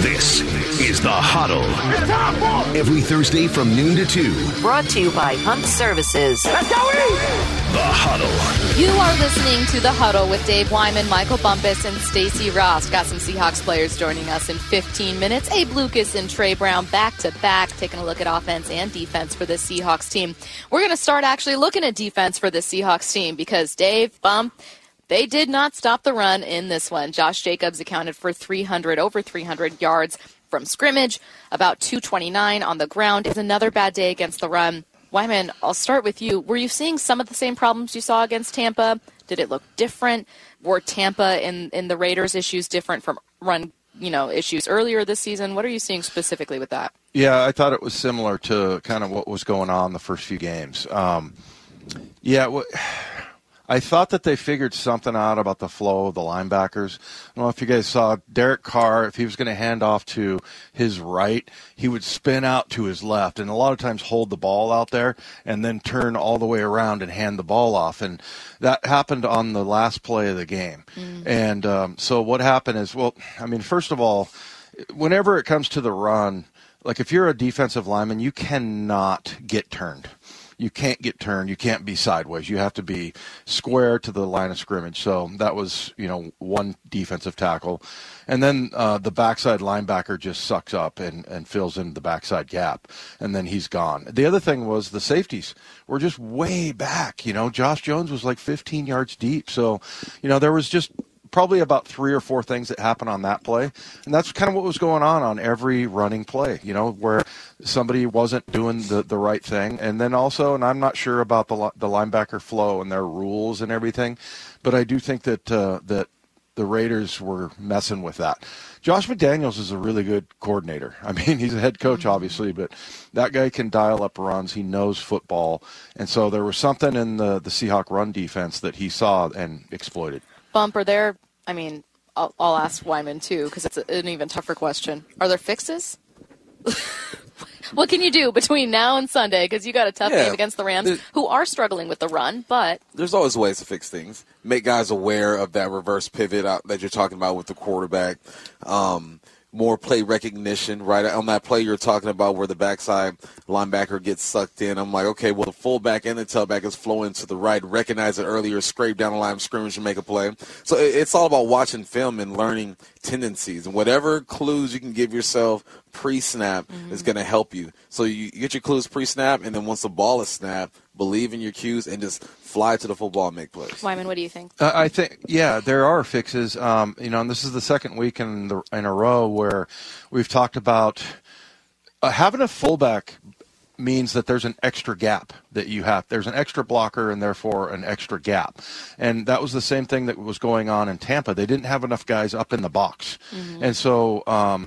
This is The Huddle. Every Thursday from noon to 2. Brought to you by Hunt Services. Let's go! The Huddle. You are listening to The Huddle with Dave Wyman, Michael Bumpus, and Stacey Ross. Got some Seahawks players joining us in 15 minutes. Abe Lucas and Trey Brown back-to-back, taking a look at offense and defense for this Seahawks team. We're going to start actually looking at defense for this Seahawks team because, Dave, Bump, they did not stop the run in this one. Josh Jacobs accounted for over 300 yards from scrimmage, about 229 on the ground. It's another bad day against the run. Wyman, I'll start with you. Were you seeing some of the same problems you saw against Tampa? Did it look different? Were Tampa in the Raiders issues different from run, issues earlier this season? What are you seeing specifically with that? Yeah, I thought it was similar to kind of what was going on the first few games. I thought that they figured something out about the flow of the linebackers. I don't know if you guys saw Derek Carr, if he was going to hand off to his right, he would spin out to his left and a lot of times hold the ball out there and then turn all the way around and hand the ball off. And that happened on the last play of the game. And so what happened is, first of all, whenever it comes to the run, like if you're a defensive lineman, you cannot get turned. You can't get turned. You can't be sideways. You have to be square to the line of scrimmage. So that was, one defensive tackle. And then the backside linebacker just sucks up and fills in the backside gap. And then he's gone. The other thing was the safeties were just way back. Josh Jones was like 15 yards deep. So, there was just probably about 3 or 4 things that happened on that play. And that's kind of what was going on every running play, where somebody wasn't doing the right thing. And then also, and I'm not sure about the linebacker flow and their rules and everything, but I do think that that the Raiders were messing with that. Josh McDaniels is a really good coordinator. I mean, he's a head coach, obviously, but that guy can dial up runs. He knows football. And so there was something in the Seahawk run defense that he saw and exploited. Bump, I'll ask Wyman too, because it's an even tougher question. Are there fixes? What can you do between now and Sunday? Because you got a tough game against the Rams, who are struggling with the run, but there's always ways to fix things. Make guys aware of that reverse pivot that you're talking about with the quarterback. More play recognition, right? On that play you're talking about where the backside linebacker gets sucked in, I'm like, okay, well, the fullback and the tailback is flowing to the right. Recognize it earlier, scrape down the line of scrimmage and make a play. So it's all about watching film and learning tendencies. And whatever clues you can give yourself pre-snap is going to help you. So you get your clues pre-snap, and then once the ball is snapped, believe in your cues and just fly to the football and make plays. Wyman, what do you think? I think, there are fixes. And this is the second week in a row where we've talked about having a fullback means that there's an extra gap that you have. There's an extra blocker and therefore an extra gap. And that was the same thing that was going on in Tampa. They didn't have enough guys up in the box. And so,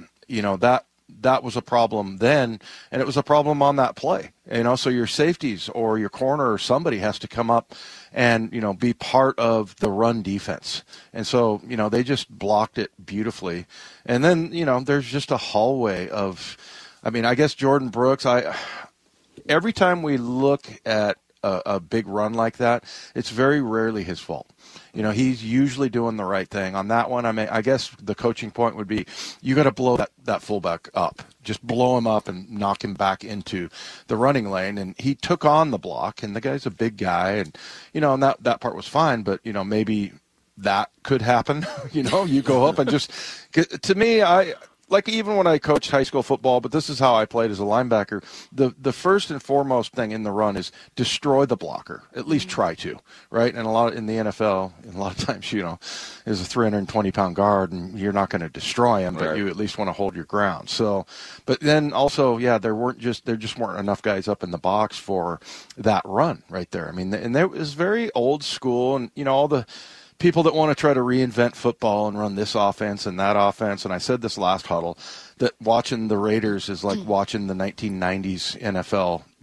that was a problem then, and it was a problem on that play. So your safeties or your corner or somebody has to come up and, be part of the run defense. And so, they just blocked it beautifully. And then, there's just a hallway of, I guess Jordan Brooks, every time we look at a big run like that, it's very rarely his fault. He's usually doing the right thing. On that one, I guess the coaching point would be you got to blow that fullback up. Just blow him up and knock him back into the running lane. And he took on the block, and the guy's a big guy. And, and that part was fine. But, maybe that could happen. You go up and just – to me, even when I coached high school football, but this is how I played as a linebacker, the first and foremost thing in the run is destroy the blocker. At least try to, right? And in the NFL, a lot of times, is a 320-pound guard, and you're not going to destroy him, but you at least want to hold your ground. So, but then also, there just weren't enough guys up in the box for that run right there. And there was very old school, and all the people that want to try to reinvent football and run this offense and that offense. And I said this last huddle, that watching the Raiders is like watching the 1990s NFL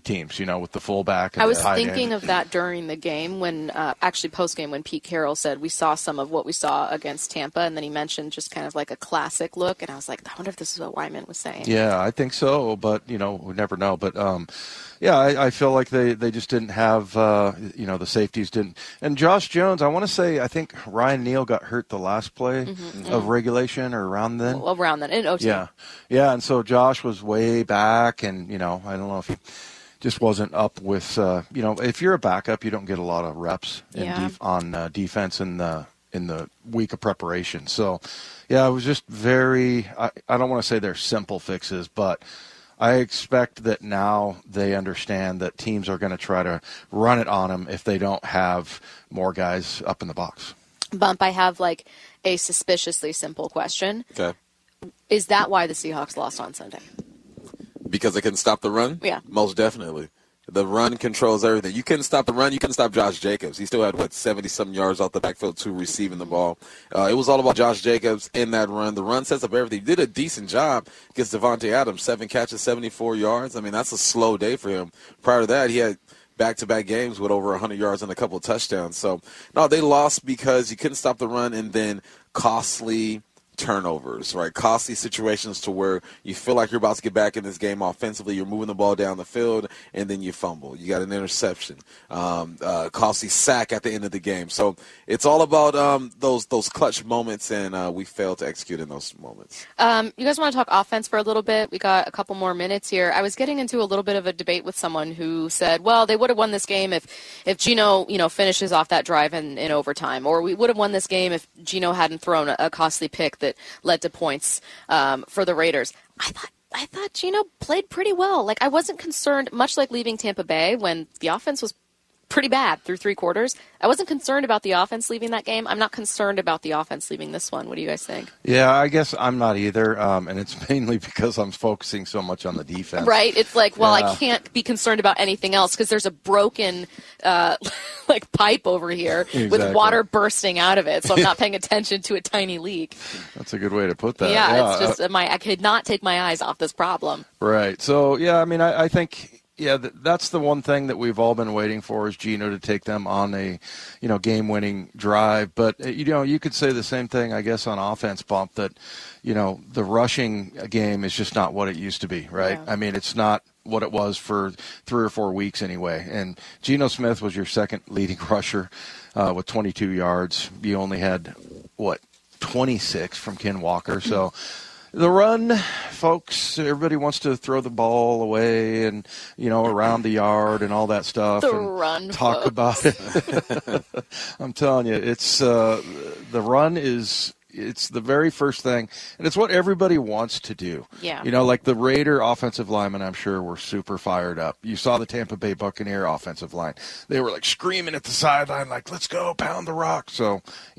teams, with the fullback. And I was the tight thinking end. of that during the game when, actually post-game, when Pete Carroll said we saw some of what we saw against Tampa, and then he mentioned just kind of like a classic look, and I was like, I wonder if this is what Wyman was saying. Yeah, I think so, but, we never know. But, yeah, I feel like they just didn't have, the safeties didn't. And Josh Jones, I want to say, I think Ryan Neal got hurt the last play of regulation or around then. Well, around then, in OT. Yeah, and so Josh was way back, and, I don't know if he just wasn't up with, if you're a backup, you don't get a lot of reps on defense in the week of preparation. So, yeah, it was just very, I don't want to say they're simple fixes, but I expect that now they understand that teams are going to try to run it on them if they don't have more guys up in the box. Bump, I have like a suspiciously simple question. Okay. Is that why the Seahawks lost on Sunday? Because they couldn't stop the run? Yeah. Most definitely. The run controls everything. You couldn't stop the run. You couldn't stop Josh Jacobs. He still had, 70-something yards off the backfield to receiving the ball. It was all about Josh Jacobs in that run. The run sets up everything. He did a decent job against Devontae Adams. 7 catches, 74 yards. I mean, that's a slow day for him. Prior to that, he had back-to-back games with over 100 yards and a couple of touchdowns. So, no, they lost because you couldn't stop the run and then costly turnovers, right? Costly situations to where you feel like you're about to get back in this game offensively. You're moving the ball down the field, and then you fumble. You got an interception, costly sack at the end of the game. So it's all about those clutch moments, and we failed to execute in those moments. You guys want to talk offense for a little bit? We got a couple more minutes here. I was getting into a little bit of a debate with someone who said, well, they would have won this game if Geno, finishes off that drive in overtime, or we would have won this game if Geno hadn't thrown a costly pick that led to points for the Raiders. I thought Geno played pretty well. Like, I wasn't concerned, much like leaving Tampa Bay when the offense was pretty bad through 3 quarters. I wasn't concerned about the offense leaving that game. I'm not concerned about the offense leaving this one. What do you guys think? Yeah, I guess I'm not either, and it's mainly because I'm focusing so much on the defense. Right? It's like, well, I can't be concerned about anything else because there's a broken pipe over here with water bursting out of it, so I'm not paying attention to a tiny leak. That's a good way to put that. Yeah, it's just I could not take my eyes off this problem. Right. So, yeah, I mean, I think... Yeah, that's the one thing that we've all been waiting for is Geno to take them on a, game-winning drive. But, you could say the same thing, I guess, on offense, Bump, that, the rushing game is just not what it used to be, right? Yeah. I mean, it's not what it was for 3 or 4 weeks anyway. And Geno Smith was your second leading rusher with 22 yards. You only had, 26 from Ken Walker. So... The run, folks, everybody wants to throw the ball away and, around the yard and all that stuff. The and run, talk folks. About it. I'm telling you, it's the run is it's the very first thing, and it's what everybody wants to do. Yeah. Like the Raider offensive linemen, I'm sure, were super fired up. You saw the Tampa Bay Buccaneer offensive line. They were, screaming at the sideline, let's go, pound the rock. So,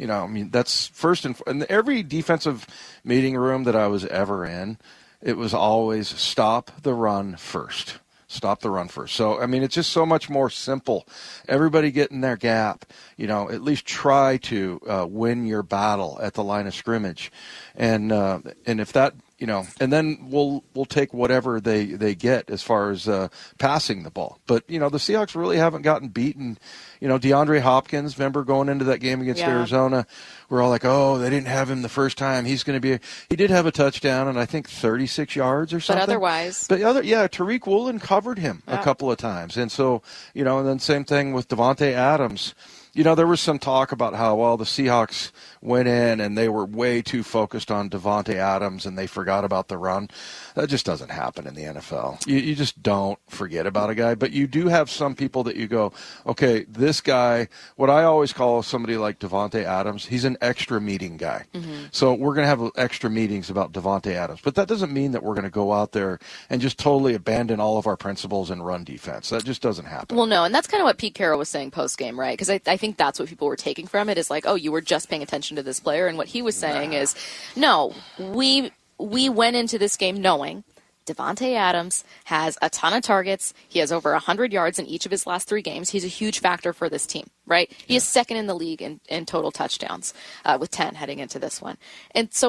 that's first and every defensive meeting room that I was ever in, it was always stop the run first. Stop the run first. So, it's just so much more simple. Everybody get in their gap. At least try to win your battle at the line of scrimmage. And if that, and then we'll take whatever they get as far as passing the ball. But, the Seahawks really haven't gotten beaten. DeAndre Hopkins, remember going into that game against Arizona, we're all like, oh, they didn't have him the first time. He did have a touchdown and I think 36 yards or something. But otherwise. Tariq Woolen covered him a couple of times. And so, and then same thing with Devontae Adams. There was some talk about how, the Seahawks went in and they were way too focused on Devontae Adams and they forgot about the run. That just doesn't happen in the NFL. You just don't forget about a guy. But you do have some people that you go, okay, this guy, what I always call somebody like Devontae Adams, he's an extra meeting guy. Mm-hmm. So we're going to have extra meetings about Devontae Adams. But that doesn't mean that we're going to go out there and just totally abandon all of our principles and run defense. That just doesn't happen. Well, no, and that's kind of what Pete Carroll was saying post-game, right? Because I think that's what people were taking from it is like, oh, you were just paying attention to this player. And what he was saying is, no, we went into this game knowing Devontae Adams has a ton of targets. He has over 100 yards in each of his last 3 games. He's a huge factor for this team, right? He is second in the league in total touchdowns with 10 heading into this one. And so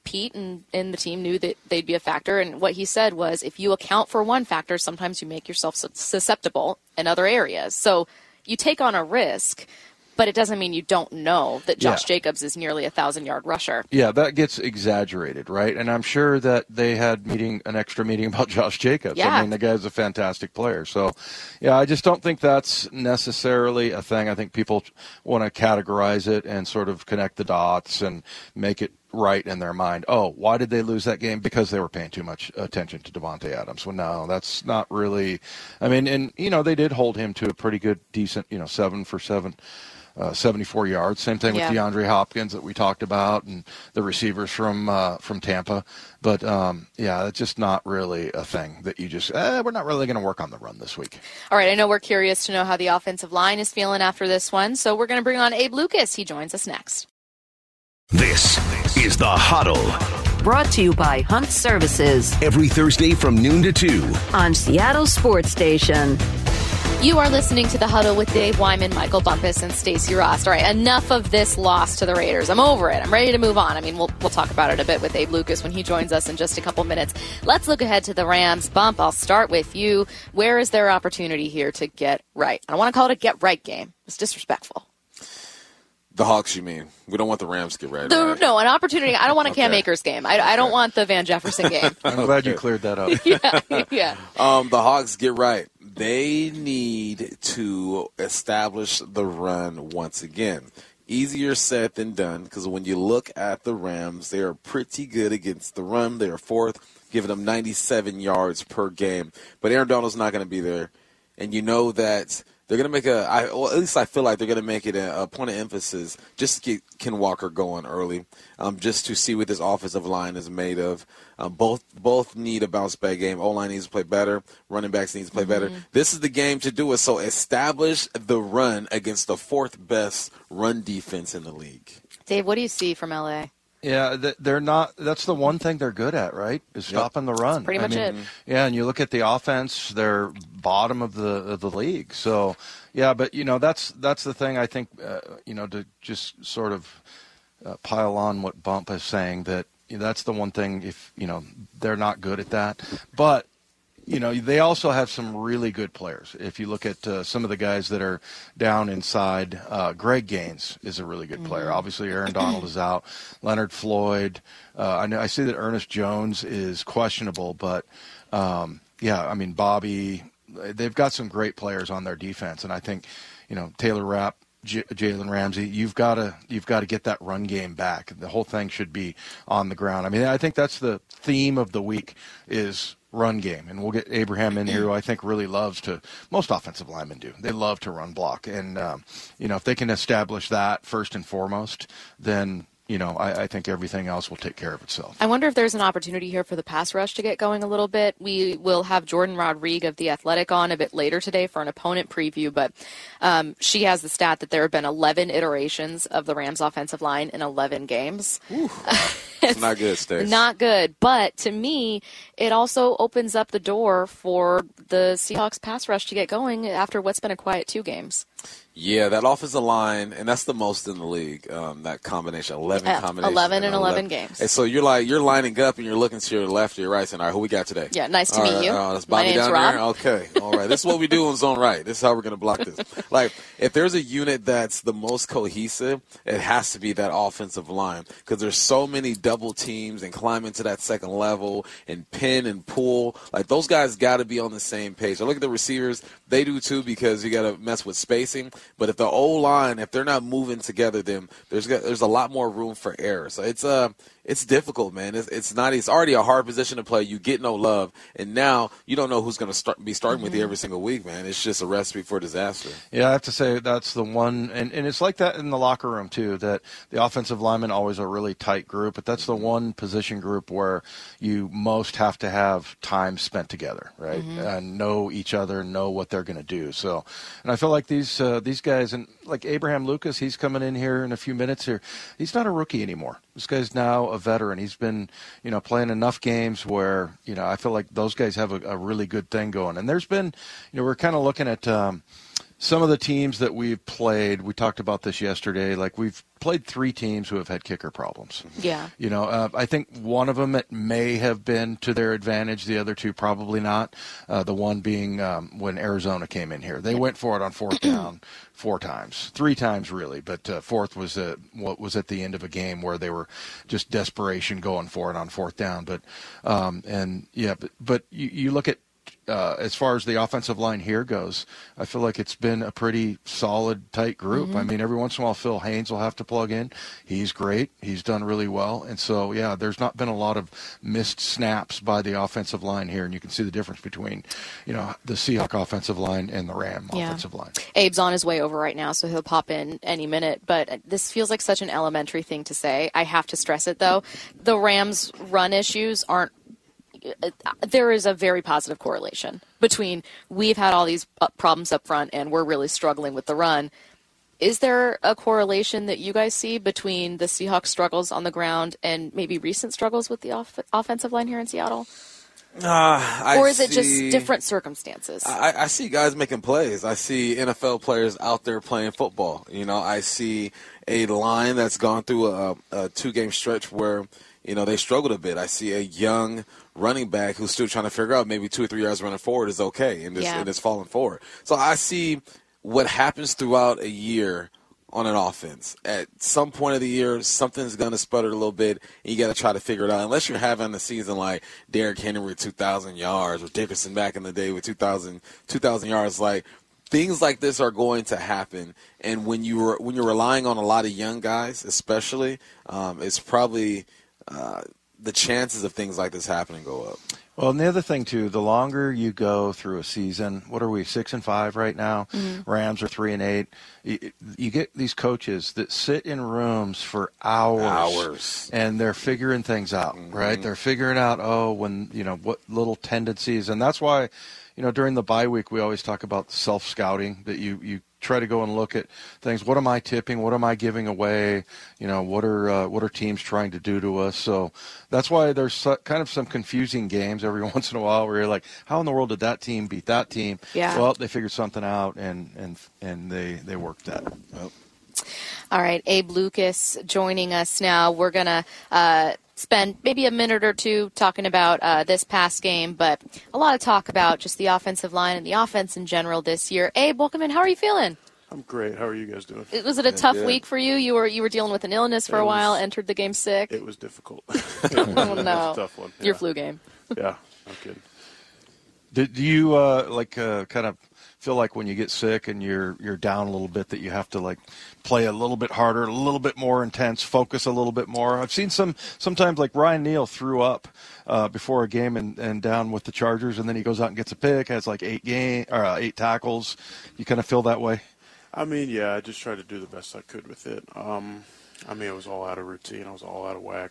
Pete and the team knew that they'd be a factor. And what he said was, if you account for one factor, sometimes you make yourself susceptible in other areas. So you take on a risk, but it doesn't mean you don't know that Josh Jacobs is nearly a 1,000-yard rusher. Yeah, that gets exaggerated, right? And I'm sure that they had an extra meeting about Josh Jacobs. Yeah. I mean, the guy's a fantastic player. So, yeah, I just don't think that's necessarily a thing. I think people want to categorize it and sort of connect the dots and make it right in their mind. Oh, why did they lose that game? Because they were paying too much attention to Davante Adams. Well, no, that's not really. I mean, and, they did hold him to a pretty good, decent, 7 for 7. 74 yards. Same thing with DeAndre Hopkins that we talked about, and the receivers from Tampa. But it's just not really a thing that you just we're not really going to work on the run this week. All right, I know we're curious to know how the offensive line is feeling after this one, so we're going to bring on Abe Lucas. He joins us next. This is The Huddle. Brought to you by Hunt Services. Every Thursday from noon to 2 on Seattle Sports Station. You are listening to The Huddle with Dave Wyman, Michael Bumpus, and Stacey Rost. All right, enough of this loss to the Raiders. I'm over it. I'm ready to move on. I mean, we'll talk about it a bit with Abe Lucas when he joins us in just a couple minutes. Let's look ahead to the Rams. Bump, I'll start with you. Where is their opportunity here to get right? I don't want to call it a get-right game. It's disrespectful. The Hawks, you mean? We don't want the Rams to get right. No, an opportunity. I don't want a Cam Akers game. I don't want the Van Jefferson game. I'm glad you cleared that up. Yeah. The Hawks get right. They need to establish the run once again. Easier said than done, because when you look at the Rams, they are pretty good against the run. They are fourth, giving them 97 yards per game. But Aaron Donald's not going to be there. And you know that they're going to make at least I feel like they're going to make it a point of emphasis just to get Ken Walker going early, just to see what this offensive line is made of. Both need a bounce-back game. O-line needs to play better. Running backs need to play better. This is the game to do it. So establish the run against the fourth-best run defense in the league. Dave, what do you see from L.A.? Yeah, they're not. That's the one thing they're good at, right? Is stopping the run. That's pretty much it. Yeah, and you look at the offense; they're bottom of the league. So, yeah, but that's the thing. I think to just sort of pile on what Bump is saying, that that's the one thing. If they're not good at that, but they also have some really good players. If you look at some of the guys that are down inside, Greg Gaines is a really good player. Obviously, Aaron Donald is out. Leonard Floyd. I see that Ernest Jones is questionable, but Bobby. They've got some great players on their defense, and I think Taylor Rapp, Jalen Ramsey, you've got to get that run game back. The whole thing should be on the ground. I mean, I think that's the theme of the week is run game, and we'll get Abraham in here, who I think really loves to. Most offensive linemen do. They love to run block, and if they can establish that first and foremost, then I think everything else will take care of itself. I wonder if there's an opportunity here for the pass rush to get going a little bit. We will have Jordan Rodrigue of The Athletic on a bit later today for an opponent preview, but she has the stat that there have been 11 iterations of the Rams offensive line in 11 games. It's not good, Stace. Not good, but to me, it also opens up the door for the Seahawks pass rush to get going after what's been a quiet 2 games. Yeah, that offensive line, and that's the most in the league, that combination, 11 combinations. 11 in 11 games. And so you're lining up and you're looking to your left or your right saying, all right, who we got today? Yeah, nice to meet you. That's Bobby down Rob. there? Okay, all right. This is what we do on Zone Right. This is how we're going to block this. Like, if there's a unit that's the most cohesive, it has to be that offensive line, because there's so many double teams and climbing to that second level and pin and pull. Like, those guys got to be on the same page. I look at the receivers. They do too, because you got to mess with spacing. But if the O-line, if they're not moving together, then there's a lot more room for error. So it's difficult, man. It's already a hard position to play. You get no love, and now you don't know who's going to be starting with you every single week, man. It's just a recipe for disaster. Yeah, I have to say that's the one, and it's like that in the locker room too, that the offensive linemen always a really tight group, but that's the one position group where you most have to have time spent together, right? And know each other, know what they're going to do. So, and I feel like these guys, and like Abraham Lucas, he's coming in here in a few minutes here. He's not a rookie anymore. This guy's now a veteran. He's been, playing enough games where, I feel like those guys have a really good thing going. And there's been, we're kind of looking at some of the teams that we've played, we talked about this yesterday, like we've played 3 teams who have had kicker problems. Yeah. I think one of them, it may have been to their advantage. The other 2, probably not. The one being when Arizona came in here. They went for it on 4th down 4 times, 3 times really, but 4th was what was at the end of a game where they were just desperation going for it on 4th down. But you look at as far as the offensive line here goes, I feel like it's been a pretty solid, tight group. I mean, every once in a while, Phil Haynes will have to plug in. He's great. He's done really well. And so, yeah, there's not been a lot of missed snaps by the offensive line here. And you can see the difference between, the Seahawk offensive line and the Ram offensive line. Abe's on his way over right now, so he'll pop in any minute. But this feels like such an elementary thing to say. I have to stress it, though. The Rams' run issues aren't. There is a very positive correlation between we've had all these problems up front and we're really struggling with the run. Is there a correlation that you guys see between the Seahawks struggles on the ground and maybe recent struggles with the offensive line here in Seattle? Or is it just different circumstances? I see guys making plays. I see NFL players out there playing football. I see a line that's gone through a 2-game stretch where, they struggled a bit. I see a young running back who's still trying to figure out maybe 2 or 3 yards running forward is okay and it's falling forward. So I see what happens throughout a year on an offense. At some point of the year, something's going to sputter a little bit, and you got to try to figure it out. Unless you're having a season like Derrick Henry with 2,000 yards or Dickerson back in the day with 2,000 yards, like things like this are going to happen. And when you're relying on a lot of young guys, especially, it's probably the chances of things like this happening go up. Well, and the other thing, too, the longer you go through a season, what are we, 6-5 right now? Mm-hmm. Rams are 3-8. You get these coaches that sit in rooms for hours. And they're figuring things out, right? They're figuring out, what little tendencies. And that's why, during the bye week, we always talk about self-scouting, that you try to go and look at things. What am I tipping? What am I giving away? What are teams trying to do to us? So that's why there's kind of some confusing games every once in a while where you're like, how in the world did that team beat that team? Yeah. Well, they figured something out and they worked that. Well. All right, Abe Lucas joining us now. We're going to spend maybe a minute or two talking about this past game, but a lot of talk about just the offensive line and the offense in general this year. Abe, welcome in. How are you feeling? I'm great. How are you guys doing? Was it a tough week for you? You were dealing with an illness for a while, entered the game sick. It was difficult. Oh, no. It was a tough one. Your flu game. Yeah, no kidding. Do you kind of feel like when you get sick and you're down a little bit that you have to play a little bit harder, a little bit more intense, focus a little bit more? I've seen sometimes like Ryan Neal threw up before a game and down with the Chargers, and then he goes out and gets a pick, has 8 tackles. You kind of feel that way? I mean, yeah, I just tried to do the best I could with it. It was all out of routine. I was all out of whack.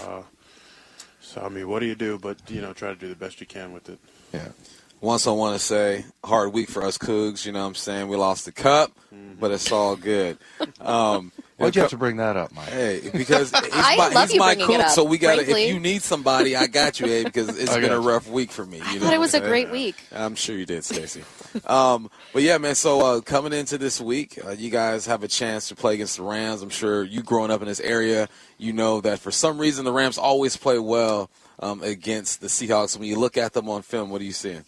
So, what do you do but, try to do the best you can with it. Yeah. Once I want to say, hard week for us Cougs, you know what I'm saying? We lost the cup, but it's all good. Why'd you have to bring that up, Mike? Hey, because he's love my bringing Coug, it up, so we got to, frankly. if you need somebody, I got you, Abe, because it's been a rough week for me. I thought it was a great week. I'm sure you did, Stacey. But yeah, man, so coming into this week, you guys have a chance to play against the Rams. I'm sure you growing up in this area, you know that for some reason the Rams always play well against the Seahawks. When you look at them on film, what are you seeing?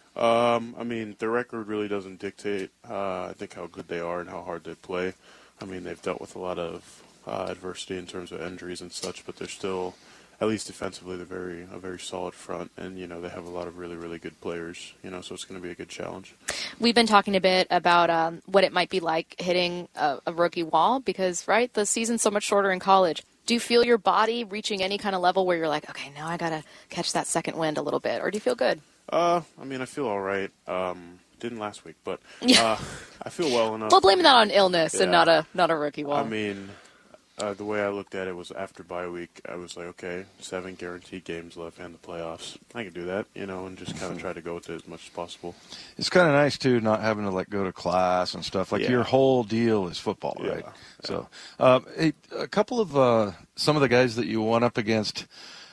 The record really doesn't dictate, I think, how good they are and how hard they play. They've dealt with a lot of adversity in terms of injuries and such, but they're still, at least defensively, they're a very solid front, and, they have a lot of really, really good players, so it's going to be a good challenge. We've been talking a bit about what it might be like hitting a rookie wall because, right, the season's so much shorter in college. Do you feel your body reaching any kind of level where you're like, okay, now I got to catch that second wind a little bit, or do you feel good? I feel all right. Didn't last week, but I feel well enough. Well, blaming that on illness and not a rookie wall. The way I looked at it was after bye week, I was like, okay, 7 guaranteed games left and the playoffs. I can do that, and just kind of try to go with it as much as possible. It's kind of nice, too, not having to, go to class and stuff. Your whole deal is football, right? Yeah. So, a couple of some of the guys that you went up against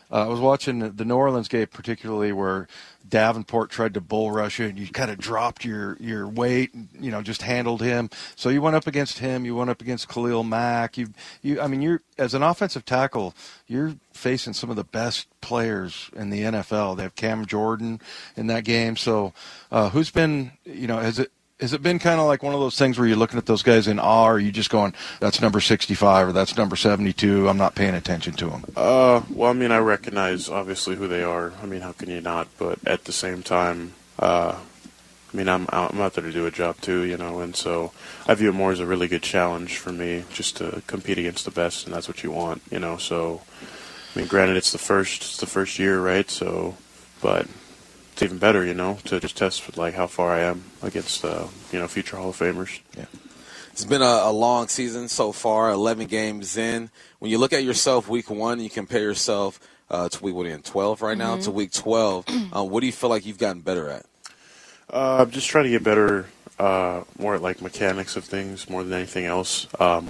I was watching the New Orleans game particularly where Davenport tried to bull rush you, and you kind of dropped your weight, and, just handled him. So you went up against him. You went up against Khalil Mack. You're as an offensive tackle, you're facing some of the best players in the NFL. They have Cam Jordan in that game. So who's been, has it been kind of like one of those things where you're looking at those guys in awe, or are you just going, that's number 65 or that's number 72, I'm not paying attention to them? I recognize obviously who they are. How can you not? But at the same time, I'm out there to do a job too, and so I view it more as a really good challenge for me just to compete against the best, and that's what you want, So, granted, it's the first year, right? So, but it's even better, to just test how far I am against, future Hall of Famers. Yeah. It's been a long season so far, 11 games in. When you look at yourself week 1, you compare yourself to week 12 right now, to week 12. What do you feel like you've gotten better at? I'm just trying to get better, more at mechanics of things more than anything else.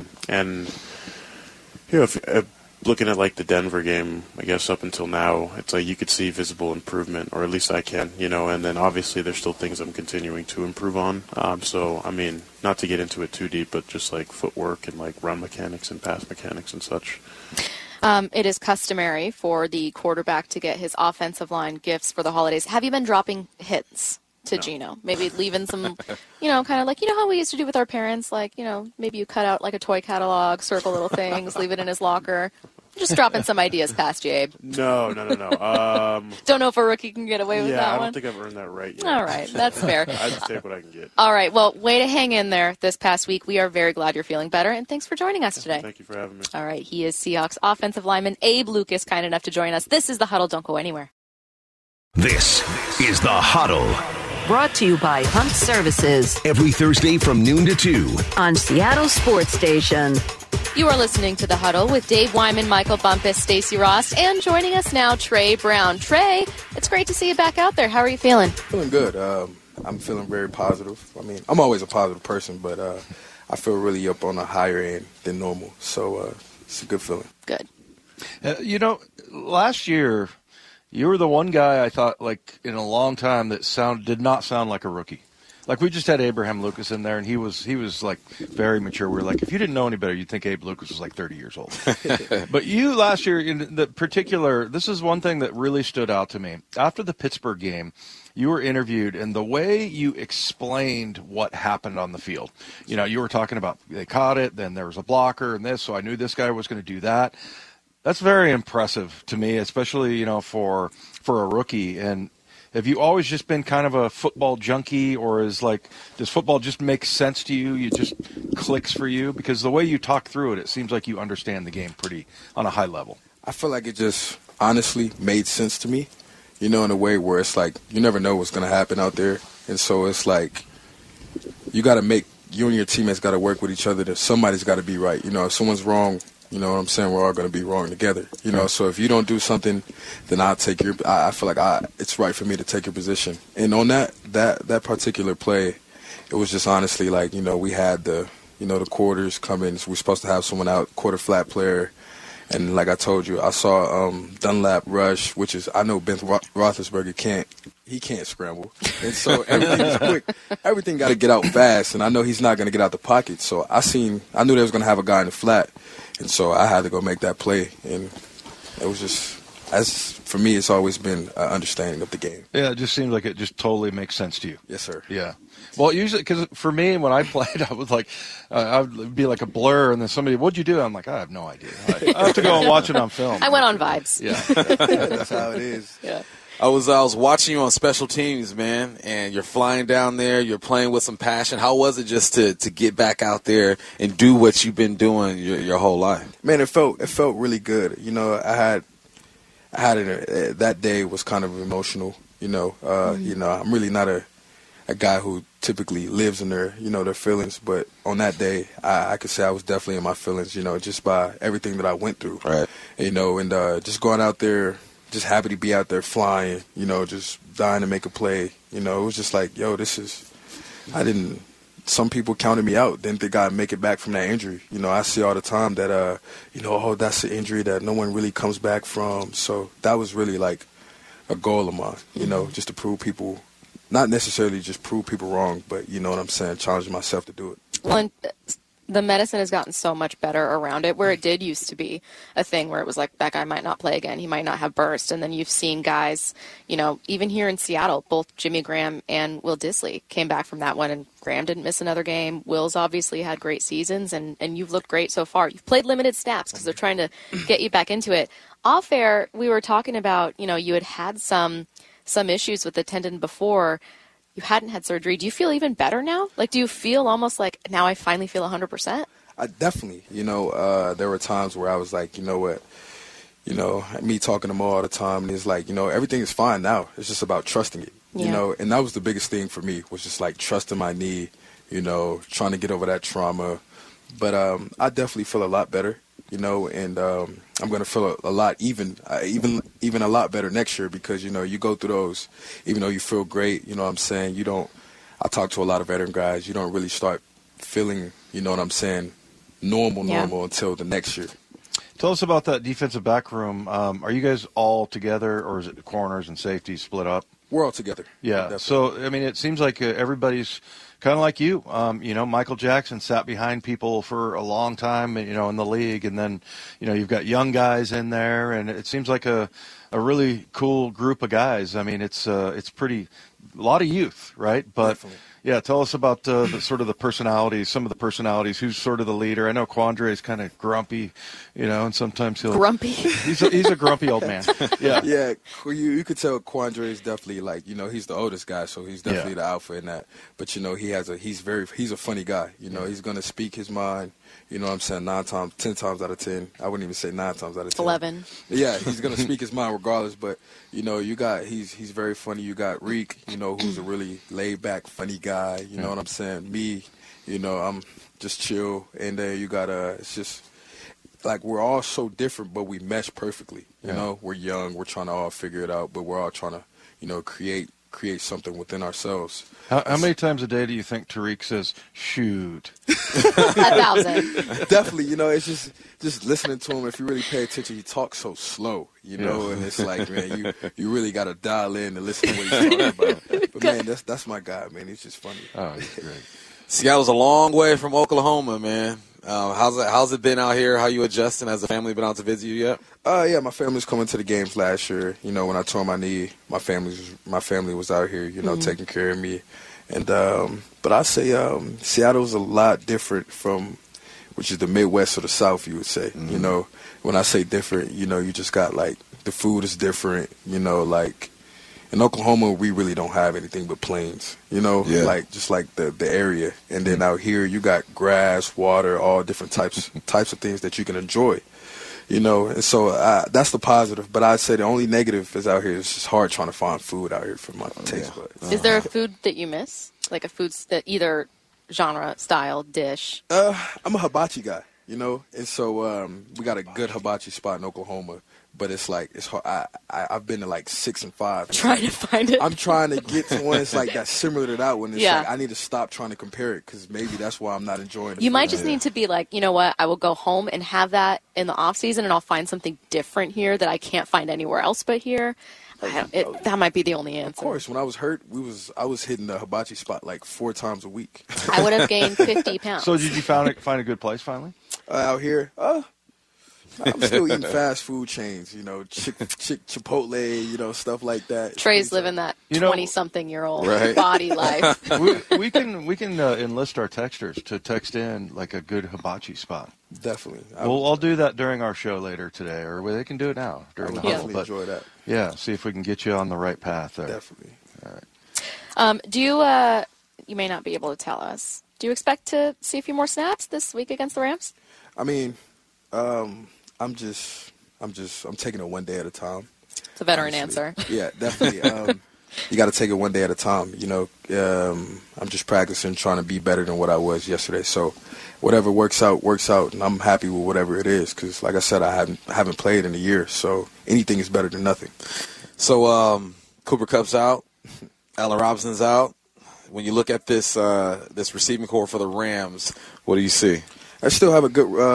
If looking at the Denver game, I guess up until now, it's you could see visible improvement, or at least I can, and then obviously there's still things I'm continuing to improve on. Not to get into it too deep, but just footwork and run mechanics and pass mechanics and such. It is customary for the quarterback to get his offensive line gifts for the holidays. Have you been dropping hits to Geno? Maybe leaving some, kind of how we used to do with our parents, maybe you cut out a toy catalog, circle little things, leave it in his locker. Just dropping some ideas past you, Abe. No. Don't know if a rookie can get away with that one. Yeah, I don't think I've earned that right yet. All right, that's fair. I just take what I can get. All right, well, way to hang in there this past week. We are very glad you're feeling better, and thanks for joining us today. Thank you for having me. All right, he is Seahawks offensive lineman Abe Lucas, kind enough to join us. This is The Huddle. Don't go anywhere. This is The Huddle. Brought to you by Hunt Services Every Thursday from noon to 2 on Seattle Sports Station. You are listening to The Huddle with Dave Wyman, Michael Bumpus, Stacey Ross, and joining us now, Trey Brown. Trey, it's great to see you back out there. How are you feeling? Feeling good. I'm feeling very positive. I'm always a positive person, but I feel really up on a higher end than normal. So it's a good feeling. Good. Last year, you were the one guy I thought, in a long time that did not sound like a rookie. We just had Abraham Lucas in there, and he was very mature. We were if you didn't know any better, you'd think Abe Lucas was 30 years old. But you last year, in the particular, this is one thing that really stood out to me. After the Pittsburgh game, you were interviewed, and the way you explained what happened on the field, you were talking about they caught it, then there was a blocker and this, so I knew this guy was going to do that. That's very impressive to me, especially, for a rookie. And have you always just been kind of a football junkie, or does football just make sense to you? It just clicks for you? Because the way you talk through it seems like you understand the game pretty on a high level. I feel like it just honestly made sense to me, in a way where it's you never know what's going to happen out there. And so it's you got to you and your teammates got to work with each other. Somebody's got to be right. If someone's wrong, you know what I'm saying? We're all going to be wrong together. So if you don't do something, then I'll take I feel like it's right for me to take your position. And on that particular play, it was just honestly we had the quarters come in. So we're supposed to have someone out, quarter flat player. And like I told you, I saw Dunlap rush, which is, I know Ben Roethlisberger can't scramble. And so everything is quick. Everything got to get out fast. And I know he's not going to get out the pocket. So I knew they was going to have a guy in the flat. And so I had to go make that play. And it was just, for me, it's always been an understanding of the game. Yeah, it just seems like it just totally makes sense to you. Yes, sir. Yeah. Well, usually, because for me, when I played, I was I would be like a blur, and then somebody, what'd you do? I'm I have no idea. I have to go and watch it on film. I went on vibes. Yeah. That's how it is. Yeah. I was watching you on special teams, man, and you're flying down there. You're playing with some passion. How was it just to get back out there and do what you've been doing your whole life? Man, it felt really good. I had it. That day was kind of emotional. I'm really not a guy who typically lives in their feelings, but on that day, I could say I was definitely in my feelings. Just by everything that I went through. Right. And just going out there. Just happy to be out there flying, just dying to make a play. It was just this is, some people counted me out, didn't think I'd make it back from that injury. You know, I see all the time that, that's an injury that no one really comes back from. So that was really like a goal of mine, you know, just to prove people, not necessarily just prove people wrong, but you know what I'm saying, challenge myself to do it. Well, the medicine has gotten so much better around it, where it did used to be a thing where it was like, that guy might not play again, he might not have burst. And then you've seen guys, you know, even here in Seattle, both Jimmy Graham and Will Dissly came back from that one, and Graham didn't miss another game. Will's obviously had great seasons, and you've looked great so far. You've played limited snaps because they're trying to get you back into it. Off air, we were talking about, you know, you had some issues with the tendon before. You hadn't had surgery. Do you feel even better now? Like, do you feel almost like now I finally feel 100%? I definitely, you know, there were times where I was like, you know what, you know, me talking to Mo all the time, and he's like, you know, everything is fine now. It's just about trusting it, you know, and that was the biggest thing for me, was just like trusting my knee, you know, trying to get over that trauma. But I definitely feel a lot better, you know, and I'm going to feel a lot even a lot better next year, because, you know, you go through those, even though you feel great, you know what I'm saying, I talk to a lot of veteran guys, you don't really start feeling, you know what I'm saying, normal until the next year. Tell us about that defensive back room. Are you guys all together, or is it corners and safeties split up? We're all together. Yeah. Definitely. So, I mean, it seems like everybody's kind of like you. You know, Michael Jackson sat behind people for a long time, you know, in the league. And then, you know, you've got young guys in there. And it seems like a really cool group of guys. I mean, it's pretty – a lot of youth, right? But Definitely. Yeah, tell us about the sort of the personalities, some of the personalities. Who's sort of the leader? I know Quandre is kind of grumpy, you know, and sometimes he'll grumpy. He's a grumpy old man. Yeah, yeah. You could tell Quandre is definitely like, you know, he's the oldest guy, so he's definitely the alpha in that. But you know, he's a funny guy. You know, he's gonna speak his mind. You know what I'm saying? 10 times out of 10. I wouldn't even say 9 times out of 10. 11. Yeah, he's gonna speak his mind regardless. But you know, he's very funny. You got Reek, you know, who's a really laid back, funny guy. You know what I'm saying? Me, you know, I'm just chill. And then you got it's just like we're all so different, but we mesh perfectly. You know, we're young, we're trying to all figure it out, but we're all trying to, you know, create something within ourselves. How many times a day do you think Tariq says "shoot"? 1,000. Definitely, you know, it's just listening to him. If you really pay attention, he talks so slow, you know, and it's like, man, you really got to dial in and listen to what he's talking about. But man, that's my guy, man. He's just funny. Oh, he's great. Seattle's a long way from Oklahoma, man. How's it been out here? How you adjusting? Has the family been out to visit you yet? Yeah, my family's coming to the games last year. You know, when I tore my knee, my family was out here, you know, taking care of me. And but I say Seattle's a lot different from, which is the Midwest or the South, you would say. You know, when I say different, you know, you just got like the food is different. You know, like in Oklahoma, we really don't have anything but plains. You know, like just like the area. And then out here, you got grass, water, all different types of things that you can enjoy. You know, and so that's the positive. But I'd say the only negative is out here. It's just hard trying to find food out here for my taste buds. Is there a food that you miss? Like a food that either genre, style, dish? I'm a hibachi guy, you know, and so we got a good hibachi spot in Oklahoma. But it's like it's hard. I've been to like 6 and 5. Trying to find it. I'm trying to get to one. It's like that's similar to that one. It's like I need to stop trying to compare it, because maybe that's why I'm not enjoying it. You might just need to be like, you know what? I will go home and have that in the off season, and I'll find something different here that I can't find anywhere else but here. That might be the only answer. Of course, when I was hurt, I was hitting the hibachi spot like 4 times a week. I would have gained 50 pounds. So did you find a good place finally? Out here? I'm still eating fast food chains, you know, Chipotle, you know, stuff like that. Trey's living that 20-something-year-old body life. we can enlist our texters to text in like a good hibachi spot. Definitely. I'll do that during our show later today, or they can do it now during the huddle. Definitely enjoy that. Yeah, see if we can get you on the right path there. Definitely. All right. Do you? You may not be able to tell us. Do you expect to see a few more snaps this week against the Rams? I mean, I'm taking it one day at a time. It's a veteran answer. Yeah, definitely. You got to take it one day at a time. You know, I'm just practicing, trying to be better than what I was yesterday. So whatever works out, and I'm happy with whatever it is. Because, like I said, I haven't played in a year, so anything is better than nothing. So Cooper Kupp's out, Allen Robinson's out. when you look at this this receiving core for the Rams, what do you see? I still have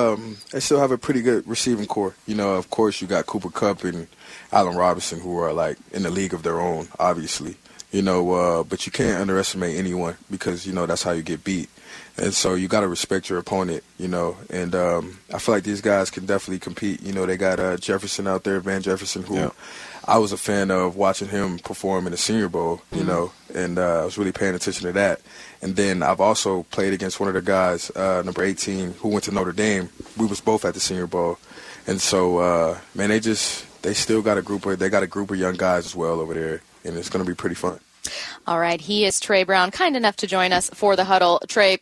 a pretty good receiving core. You know, of course, you got Cooper Kupp and Allen Robinson, who are like in the league of their own, obviously. You know, but you can't underestimate anyone because, you know, that's how you get beat. And so you got to respect your opponent, you know. And I feel like these guys can definitely compete. You know, they got Jefferson out there, Van Jefferson, who I was a fan of watching him perform in the Senior Bowl, you know, and I was really paying attention to that. And then I've also played against one of the guys, number 18, who went to Notre Dame. We was both at the Senior Bowl. And so, man, they still got a group of young guys as well over there, and it's going to be pretty fun. All right, he is Trey Brown, kind enough to join us for the huddle. Trey,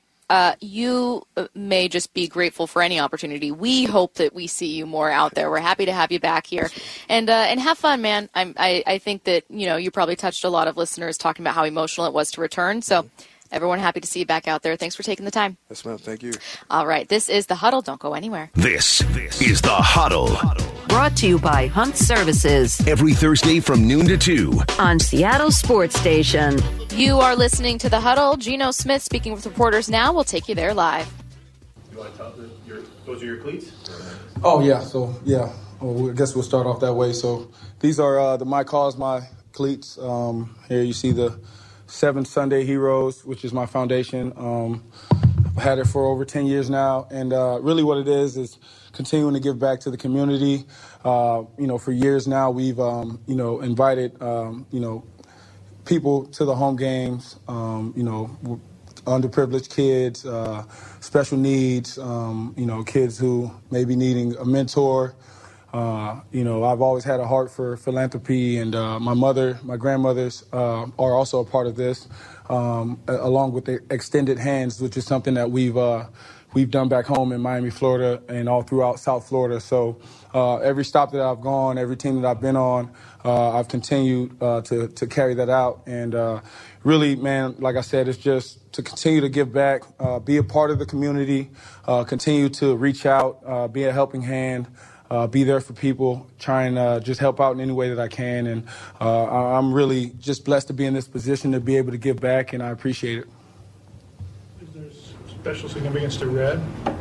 you may just be grateful for any opportunity. We hope that we see you more out there. We're happy to have you back here, and have fun, man. I think that, you know, you probably touched a lot of listeners talking about how emotional it was to return. So everyone happy to see you back out there. Thanks for taking the time. Yes, ma'am. Thank you. All right, this is the huddle. Don't go anywhere. This is the Huddle. Brought to you by Hunt Services Every Thursday from noon to 2 on Seattle Sports Station. You are listening to the huddle. Geno Smith speaking with reporters now. We'll take you there live. You want to tell us those are your cleats? Oh, yeah. So, yeah. Well, I guess we'll start off that way. So these are the My Cause, My cleats. Here you see the 7 Sunday Heroes, which is my foundation. I've had it for over 10 years now. And really what it is continuing to give back to the community. You know, for years now, we've, you know, invited, you know, people to the home games, you know, underprivileged kids, special needs, you know, kids who may be needing a mentor. You know, I've always had a heart for philanthropy, and my grandmothers are also a part of this, along with the Extended Hands, which is something that we've done back home in Miami, Florida, and all throughout South Florida. So every stop that I've gone, every team that I've been on, I've continued to carry that out. And really, man, like I said, it's just to continue to give back, be a part of the community, continue to reach out, be a helping hand, be there for people, try and just help out in any way that I can. And I'm really just blessed to be in this position to be able to give back, and I appreciate it. Is there special significance to red?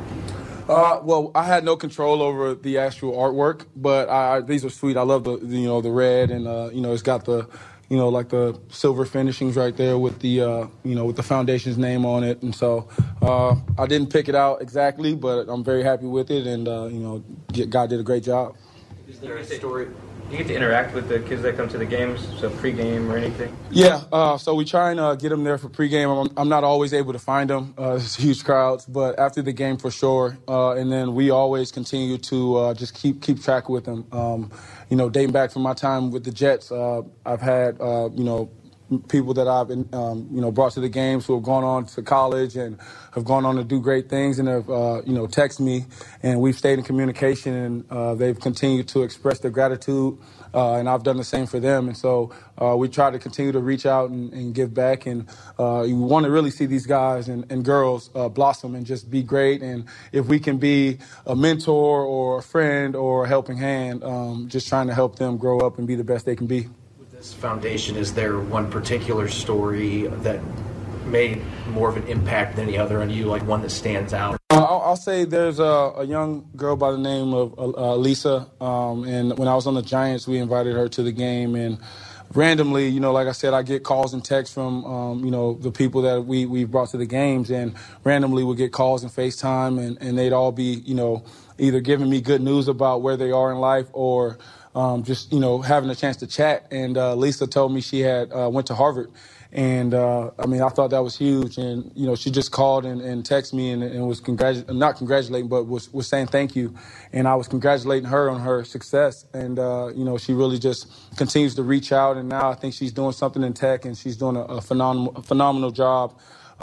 Well, I had no control over the actual artwork, but these are sweet. I love the red, and you know, it's got the, you know, like the silver finishings right there with the you know, with the foundation's name on it. And so I didn't pick it out exactly, but I'm very happy with it, and you know, God did a great job. Is there a story? Do you get to interact with the kids that come to the games, so pregame or anything? Yeah, so we try and get them there for pregame. I'm not always able to find them. There's huge crowds, but after the game for sure. And then we always continue to just keep track with them. You know, dating back from my time with the Jets, I've had, you know, people that I've you know, brought to the games who have gone on to college and have gone on to do great things and have, you know, texted me, and we've stayed in communication, and they've continued to express their gratitude, and I've done the same for them. And so we try to continue to reach out and give back, and you want to really see these guys and girls blossom and just be great. And if we can be a mentor or a friend or a helping hand, just trying to help them grow up and be the best they can be. This foundation, is there one particular story that made more of an impact than any other on you, like one that stands out? I'll say there's a young girl by the name of Lisa, and when I was on the Giants, we invited her to the game, and randomly, you know, like I said, I get calls and texts from, you know, the people that we've brought to the games, and randomly we'll get calls and FaceTime, and they'd all be, you know, either giving me good news about where they are in life or just, you know, having a chance to chat. And Lisa told me she had went to Harvard. And, I mean, I thought that was huge. And, you know, she just called and texted me and was not congratulating, but was saying thank you. And I was congratulating her on her success. And, you know, she really just continues to reach out. And now I think she's doing something in tech, and she's doing a phenomenal job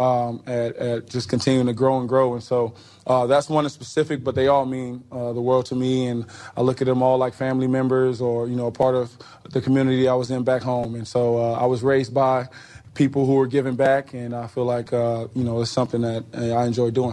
at just continuing to grow and grow. And so that's one in specific, but they all mean the world to me. And I look at them all like family members or, you know, a part of the community I was in back home. And so I was raised by people who were giving back, and I feel like, you know, it's something that I enjoy doing.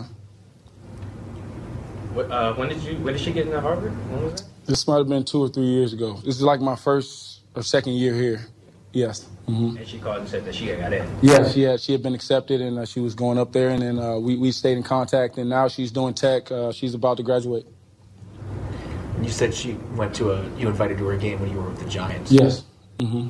When did she get into Harvard? When was that? This might have been 2 or 3 years ago. This is like my first or second year here. Yes. Mm-hmm. And she called and said that she got in. Yeah, she had been accepted, and she was going up there, and then we stayed in contact, and now she's doing tech. She's about to graduate. You said you invited her to a game when you were with the Giants. Yes. Mm-hmm.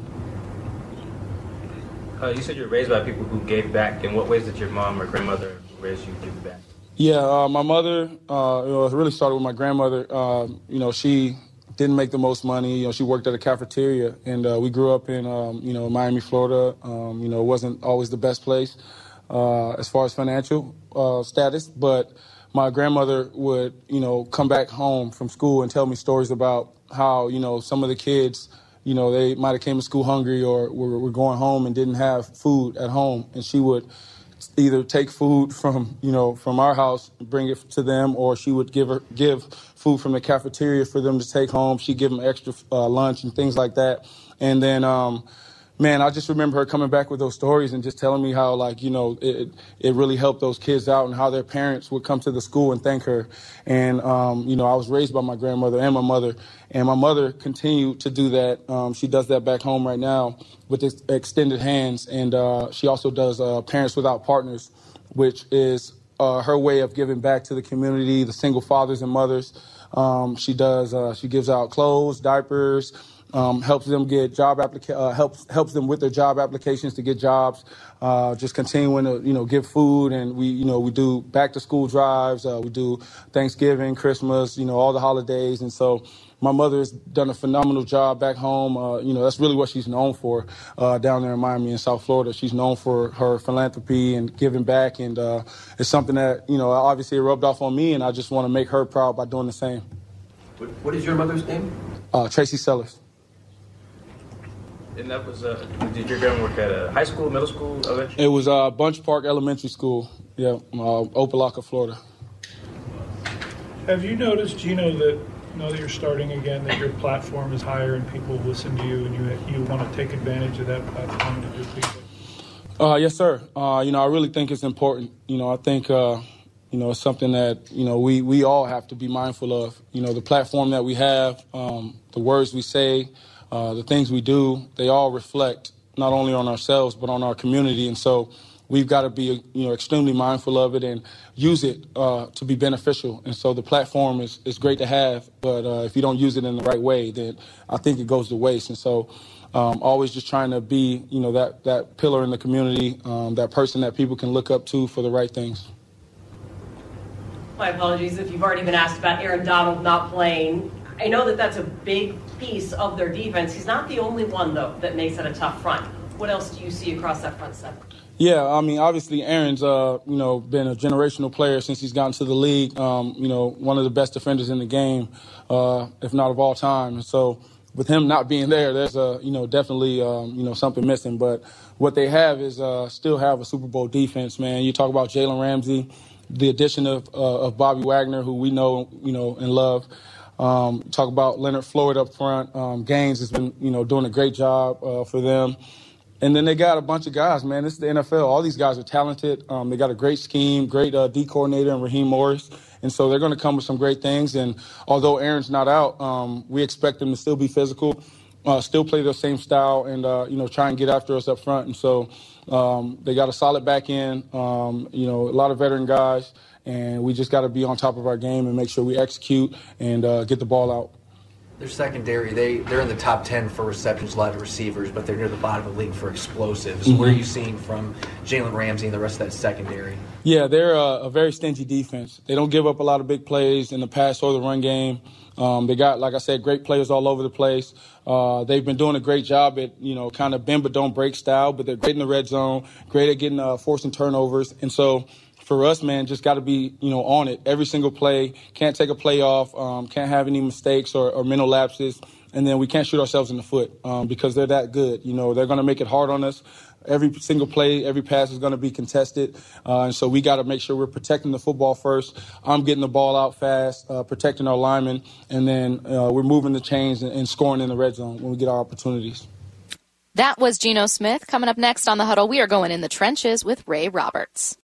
You said you were raised by people who gave back. In what ways did your mom or grandmother raise you to give back? Yeah, my mother, it really started with my grandmother. She didn't make the most money. She worked at a cafeteria, and we grew up in, Miami, Florida. It wasn't always the best place as far as financial status, but my grandmother would, come back home from school and tell me stories about how, some of the kids, they might have came to school hungry or were going home and didn't have food at home, and she would either take food from our house and bring it to them, or she would give food from the cafeteria for them to take home. She'd give them extra lunch and things like that. And then, I just remember her coming back with those stories and just telling me how, it really helped those kids out and how their parents would come to the school and thank her. And, I was raised by my grandmother and my mother, and my mother continued to do that. She does that back home right now with Extended Hands, and she also does Parents Without Partners, which is her way of giving back to the community, the single fathers and mothers. She gives out clothes, diapers, helps them get helps them with their job applications to get jobs. Just continuing to give food, and we do back to school drives. We do Thanksgiving, Christmas, all the holidays, and so my mother has done a phenomenal job back home. That's really what she's known for down there in Miami and South Florida. She's known for her philanthropy and giving back, and it's something that obviously it rubbed off on me, and I just want to make her proud by doing the same. What is your mother's name? Tracy Sellers. And that was, did your grandma work at a high school, middle school, elementary? It was Bunch Park Elementary School, Opelika, Florida. Have you noticed, Gino, that now that you're starting again, that your platform is higher and people listen to you, and you want to take advantage of that platform to do people? Yes, sir. I really think it's important. I think, it's something that, we all have to be mindful of. The platform that we have, the words we say, the things we do, they all reflect not only on ourselves but on our community. And so we've got to be, extremely mindful of it and use it to be beneficial. And so the platform is great to have, but if you don't use it in the right way, then I think it goes to waste. And so always just trying to be, that pillar in the community, that person that people can look up to for the right things. My apologies if you've already been asked about Aaron Donald not playing. I know that that's a big piece of their defense. He's not the only one, though, that makes it a tough front. What else do you see across that front seven? Yeah, obviously Aaron's, been a generational player since he's gotten to the league. One of the best defenders in the game, if not of all time. And so with him not being there, there's definitely, something missing. But what they have is still have a Super Bowl defense, man. You talk about Jalen Ramsey, the addition of Bobby Wagner, who we know, and love. Talk about Leonard Floyd up front. Gaines has been, doing a great job for them. And then they got a bunch of guys, man. This is the NFL. All these guys are talented. They got a great scheme, great D coordinator in Raheem Morris. And so they're going to come with some great things. And although Aaron's not out, we expect them to still be physical, still play their same style, and, try and get after us up front. And so they got a solid back end, a lot of veteran guys. And we just got to be on top of our game and make sure we execute and get the ball out. Their secondary, they're in the top 10 for receptions led to receivers, but they're near the bottom of the league for explosives. Mm-hmm. What are you seeing from Jalen Ramsey and the rest of that secondary? Yeah, they're a very stingy defense. They don't give up a lot of big plays in the pass or the run game. They got, like I said, great players all over the place. They've been doing a great job at, kind of bend but don't break style, but they're great in the red zone, great at getting forcing turnovers. And so for us, man, just got to be, on it every single play. Can't take a play off, can't have any mistakes or mental lapses. And then we can't shoot ourselves in the foot because they're that good. They're going to make it hard on us. Every single play, every pass is going to be contested. And so we got to make sure we're protecting the football first. I'm getting the ball out fast, protecting our linemen, and then we're moving the chains and scoring in the red zone when we get our opportunities. That was Geno Smith. Coming up next on The Huddle, we are going in the trenches with Ray Roberts.